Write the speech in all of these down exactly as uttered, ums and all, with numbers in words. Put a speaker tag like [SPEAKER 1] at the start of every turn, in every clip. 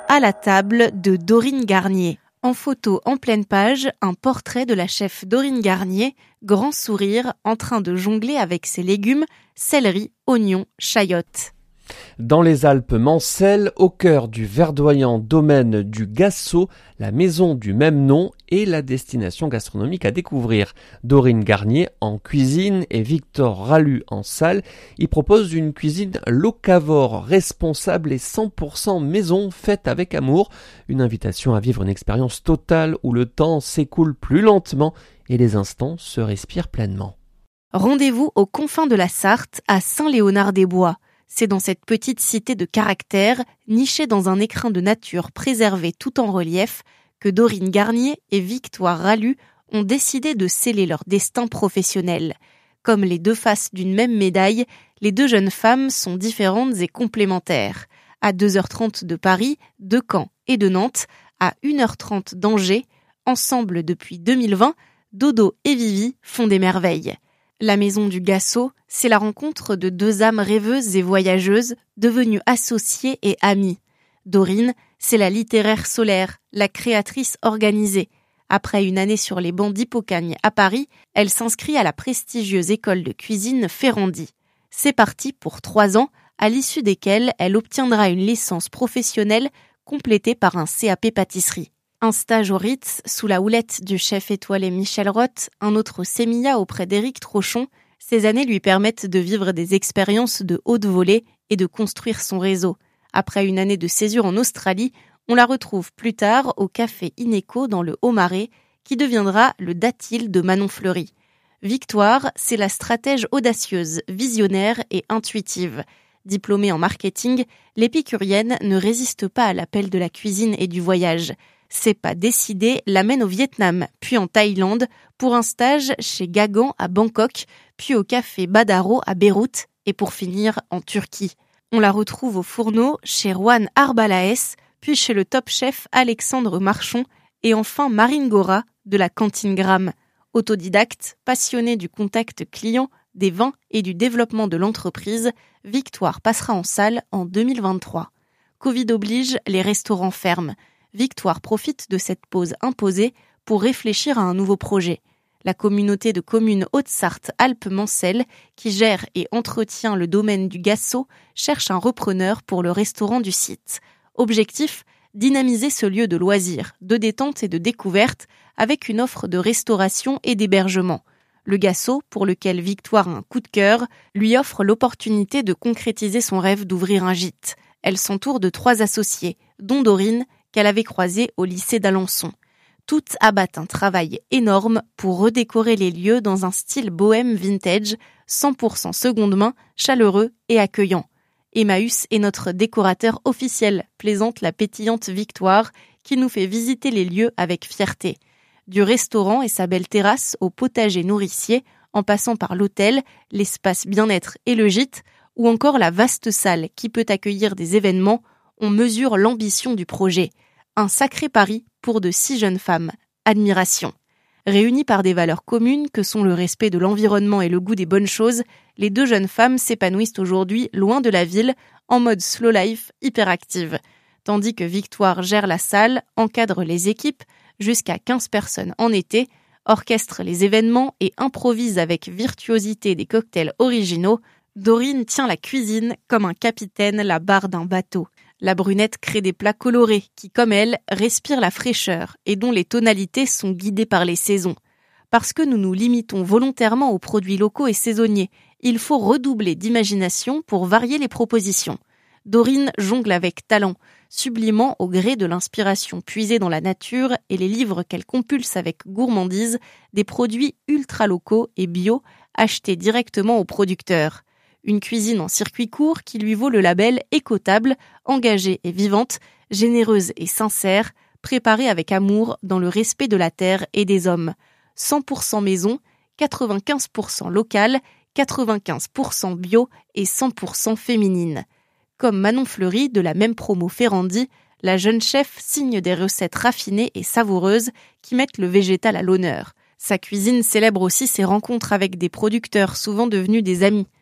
[SPEAKER 1] à la table de Dorine Garnier. En photo en pleine page, un portrait de la chef Dorine Garnier, grand sourire, en train de jongler avec ses légumes, céleri, oignons, chayotes.
[SPEAKER 2] Dans les Alpes mancelles, au cœur du verdoyant domaine du Gassot, la maison du même nom est la destination gastronomique à découvrir. Dorine Garnier en cuisine et Victor Ralu en salle y proposent une cuisine locavore, responsable et cent pour cent maison, faite avec amour. Une invitation à vivre une expérience totale où le temps s'écoule plus lentement et les instants se respirent pleinement.
[SPEAKER 1] Rendez-vous aux confins de la Sarthe, à Saint-Léonard-des-Bois. C'est dans cette petite cité de caractère, nichée dans un écrin de nature préservé tout en relief, que Dorine Garnier et Victoire Ralu ont décidé de sceller leur destin professionnel. Comme les deux faces d'une même médaille, les deux jeunes femmes sont différentes et complémentaires. À deux heures trente de Paris, de Caen et de Nantes, à une heure trente d'Angers, ensemble depuis deux mille vingt, Dodo et Vivi font des merveilles. La maison du Gassot, c'est la rencontre de deux âmes rêveuses et voyageuses, devenues associées et amies. Dorine, c'est la littéraire solaire, la créatrice organisée. Après une année sur les bancs d'Hippocagne à Paris, elle s'inscrit à la prestigieuse école de cuisine Ferrandi. C'est parti pour trois ans, à l'issue desquels elle obtiendra une licence professionnelle complétée par un C A P pâtisserie. Un stage au Ritz, sous la houlette du chef étoilé Michel Roth, un autre au Sémilla auprès d'Éric Trochon. Ces années lui permettent de vivre des expériences de haute volée et de construire son réseau. Après une année de césure en Australie, on la retrouve plus tard au café Ineco dans le Haut-Marais, qui deviendra le Datil de Manon Fleury. Victoire, c'est la stratège audacieuse, visionnaire et intuitive. Diplômée en marketing, l'épicurienne ne résiste pas à l'appel de la cuisine et du voyage. C'est pas décidé, l'amène au Vietnam, puis en Thaïlande, pour un stage chez Gagan à Bangkok, puis au café Badaro à Beyrouth, et pour finir en Turquie. On la retrouve au fourneau chez Juan Arbalaes, puis chez le top chef Alexandre Marchon, et enfin Marine Gora de la cantine Gramme. Autodidacte, passionnée du contact client, des vins et du développement de l'entreprise, Victoire passera en salle en deux mille vingt-trois. Covid oblige, les restaurants ferment. Victoire profite de cette pause imposée pour réfléchir à un nouveau projet. La communauté de communes Haute-Sarthe-Alpes-Mancelles, qui gère et entretient le domaine du Gassot, cherche un repreneur pour le restaurant du site. Objectif, dynamiser ce lieu de loisirs, de détente et de découverte avec une offre de restauration et d'hébergement. Le Gassot, pour lequel Victoire a un coup de cœur, lui offre l'opportunité de concrétiser son rêve d'ouvrir un gîte. Elle s'entoure de trois associés, dont Dorine, qu'elle avait croisée au lycée d'Alençon. Toutes abattent un travail énorme pour redécorer les lieux dans un style bohème vintage, cent pour cent seconde main, chaleureux et accueillant. Emmaüs est notre décorateur officiel, plaisante la pétillante Victoire, qui nous fait visiter les lieux avec fierté. Du restaurant et sa belle terrasse au potager nourricier, en passant par l'hôtel, l'espace bien-être et le gîte, ou encore la vaste salle qui peut accueillir des événements, on mesure l'ambition du projet. Un sacré pari pour de si jeunes femmes. Admiration. Réunies par des valeurs communes que sont le respect de l'environnement et le goût des bonnes choses, les deux jeunes femmes s'épanouissent aujourd'hui loin de la ville, en mode slow life, hyperactive. Tandis que Victoire gère la salle, encadre les équipes, jusqu'à quinze personnes en été, orchestre les événements et improvise avec virtuosité des cocktails originaux, Dorine tient la cuisine comme un capitaine la barre d'un bateau. La brunette crée des plats colorés qui, comme elle, respirent la fraîcheur et dont les tonalités sont guidées par les saisons. Parce que nous nous limitons volontairement aux produits locaux et saisonniers, il faut redoubler d'imagination pour varier les propositions. Dorine jongle avec talent, sublimant au gré de l'inspiration puisée dans la nature et les livres qu'elle compulse avec gourmandise des produits ultra-locaux et bio achetés directement aux producteurs. Une cuisine en circuit court qui lui vaut le label écotable, engagée et vivante, généreuse et sincère, préparée avec amour dans le respect de la terre et des hommes. cent pour cent maison, quatre-vingt-quinze pour cent local, quatre-vingt-quinze pour cent bio et cent pour cent féminine. Comme Manon Fleury de la même promo Ferrandi, la jeune chef signe des recettes raffinées et savoureuses qui mettent le végétal à l'honneur. Sa cuisine célèbre aussi ses rencontres avec des producteurs souvent devenus des amis.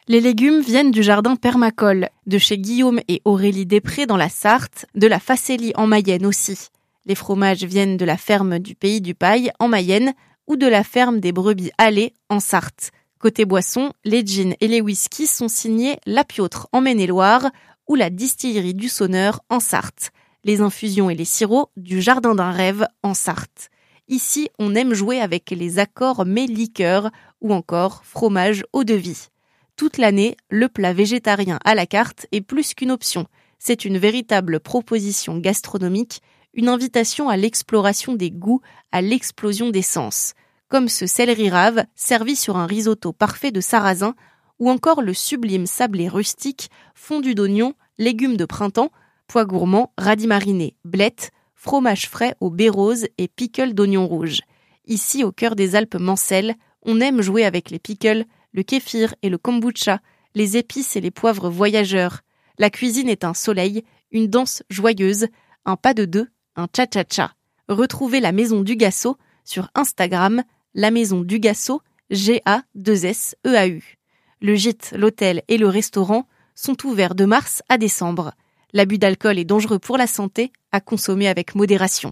[SPEAKER 1] Les légumes viennent du jardin Permacole, de chez Guillaume et Aurélie Després dans la Sarthe, de la Facélie en Mayenne aussi. Les fromages viennent de la ferme du Pays du Paille en Mayenne ou de la ferme des Brebis Allées en Sarthe. Côté boisson, les gins et les whiskies sont signés La Piautre en Maine-et-Loire ou la distillerie du Sonneur en Sarthe. Les infusions et les sirops du Jardin d'un Rêve en Sarthe. Ici, on aime jouer avec les accords mets liqueurs ou encore fromage eau de vie. Toute l'année, le plat végétarien à la carte est plus qu'une option. C'est une véritable proposition gastronomique, une invitation à l'exploration des goûts, à l'explosion des sens. Comme ce céleri rave servi sur un risotto parfait de sarrasin ou encore le sublime sablé rustique fondu d'oignons, légumes de printemps, pois gourmands, radis marinés, blettes, fromage frais au baies rose et pickles d'oignons rouges. Ici, au cœur des Alpes mancelles, on aime jouer avec les pickles, le kéfir et le kombucha, les épices et les poivres voyageurs. La cuisine est un soleil, une danse joyeuse, un pas de deux, un cha-cha-cha. Retrouvez la Maison du Gasso sur Instagram, la Maison du Gasso, G A deux S E A U. Le gîte, l'hôtel et le restaurant sont ouverts de mars à décembre. L'abus d'alcool est dangereux pour la santé, à consommer avec modération.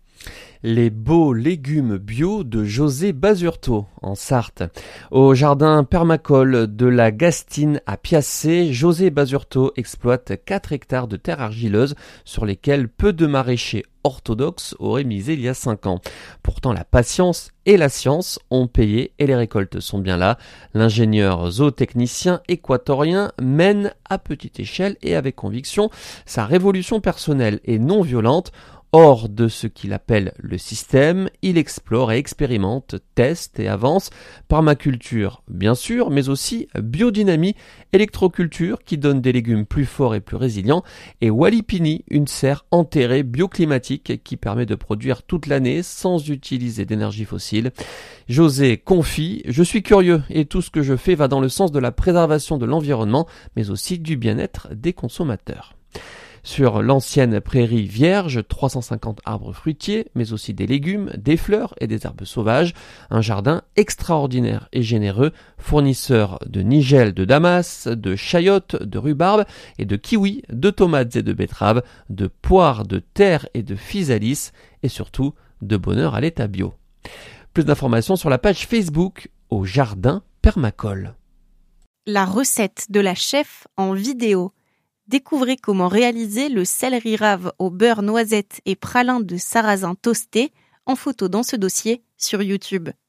[SPEAKER 2] Les beaux légumes bio de José Basurto, en Sarthe. Au jardin Permacole de la Gastine à Piacé, José Basurto exploite quatre hectares de terre argileuse sur lesquels peu de maraîchers orthodoxes auraient misé il y a cinq ans. Pourtant, la patience et la science ont payé et les récoltes sont bien là. L'ingénieur zootechnicien équatorien mène à petite échelle et avec conviction sa révolution personnelle et non violente. Hors de ce qu'il appelle le système, il explore et expérimente, teste et avance. Permaculture, bien sûr, mais aussi biodynamie, électroculture qui donne des légumes plus forts et plus résilients, et Walipini, une serre enterrée bioclimatique qui permet de produire toute l'année sans utiliser d'énergie fossile. José confie, je suis curieux et tout ce que je fais va dans le sens de la préservation de l'environnement, mais aussi du bien-être des consommateurs. Sur l'ancienne prairie vierge, trois cent cinquante arbres fruitiers, mais aussi des légumes, des fleurs et des herbes sauvages. Un jardin extraordinaire et généreux, fournisseur de nigelles de damas, de chayotes, de rhubarbe et de kiwis, de tomates et de betteraves, de poires de terre et de physalis, et surtout de bonheur à l'état bio. Plus d'informations sur la page Facebook au Jardin Permacole.
[SPEAKER 1] La recette de la chef en vidéo. Découvrez comment réaliser le céleri rave au beurre noisette et pralin de sarrasin toasté en photo dans ce dossier sur YouTube.